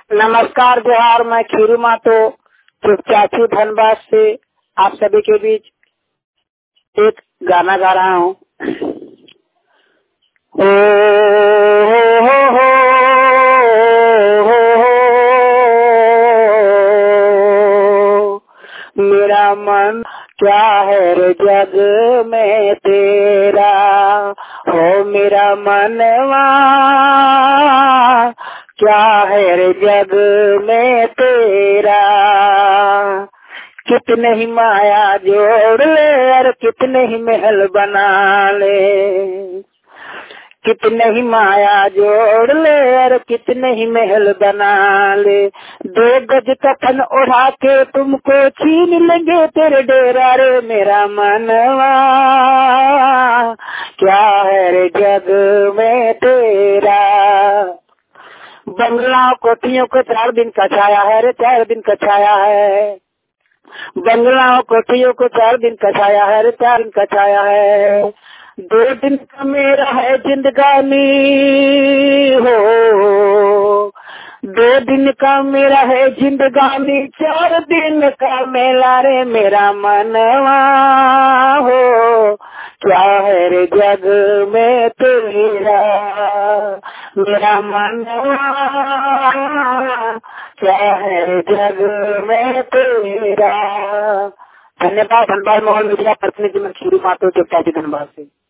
नमस्कार जोहार। मैं खीरू मातो चाची धनबाद से आप सभी के बीच एक गाना गा रहा हूँ। हो मेरा मन क्या है रे जग में तेरा, हो मेरा मनवा क्या है रे जग में तेरा। कितने ही माया जोड़ ले और कितने ही महल बना ले, कितने ही माया जोड़ ले और कितने ही महल बना ले। 2 गज कफन उड़ा के तुमको छीन लेंगे तेरे डेरा रे मेरा मनवा क्या है रे जग में तेरा। बंगला कोठियों को 4 दिन का छाया है रे 4 दिन का छाया है। बंगला कोठियों को 4 दिन का छाया है रे 4 दिन का छाया है। 2 दिन का मेरा है जिंदगानी हो, 2 दिन का मेरा है जिंदगानी, 4 दिन का मेला रे मेरा मनवा हो क्या है रे जग में तेरा। मेरा मनवा क्या है रे जग में तेरा। धन्यवाद। धनबाद मोहन मीडिया प्रतिनिधि मैं खीरू मातो चाची धनबाद से।